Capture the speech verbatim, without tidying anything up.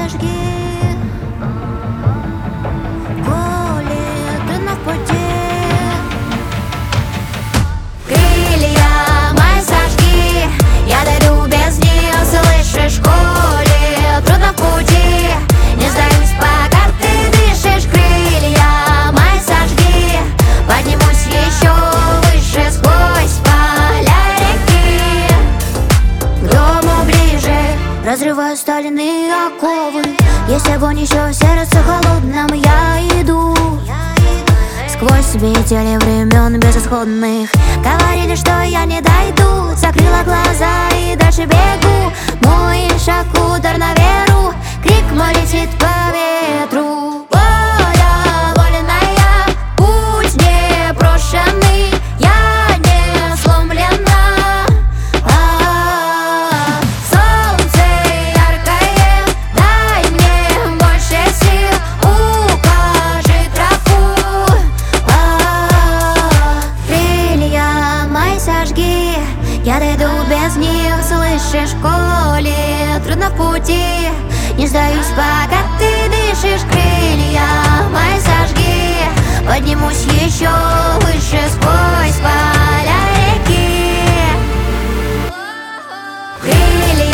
сожги. В поле трудно в пути. Крылья мои сожги, я дойду без них, слышишь, коли трудно в пути. Не сдаюсь, пока ты дышишь. Крылья мои сожги, поднимусь еще выше сквозь поля реки. К дому ближе, разрываю стальные оковы. Есть огонь еще в сердце холодном, я иду сквозь метели времен безысходных. Говорили, что я не дойду, закрыла глаза и дальше бегу. Мой шаг удар на веру, крик мой летит по ветру. Воля вольная, путь не брошенный, я не сломлена. А-а-а. Солнце яркое, дай мне больше сил, укажи тропу. А-а-а. Крылья мои сожги, я дойду без них, слышишь, коли трудно в пути. Не сдаюсь, пока ты дышишь. Крылья мои сожги, поднимусь еще выше сквозь поля реки. Крылья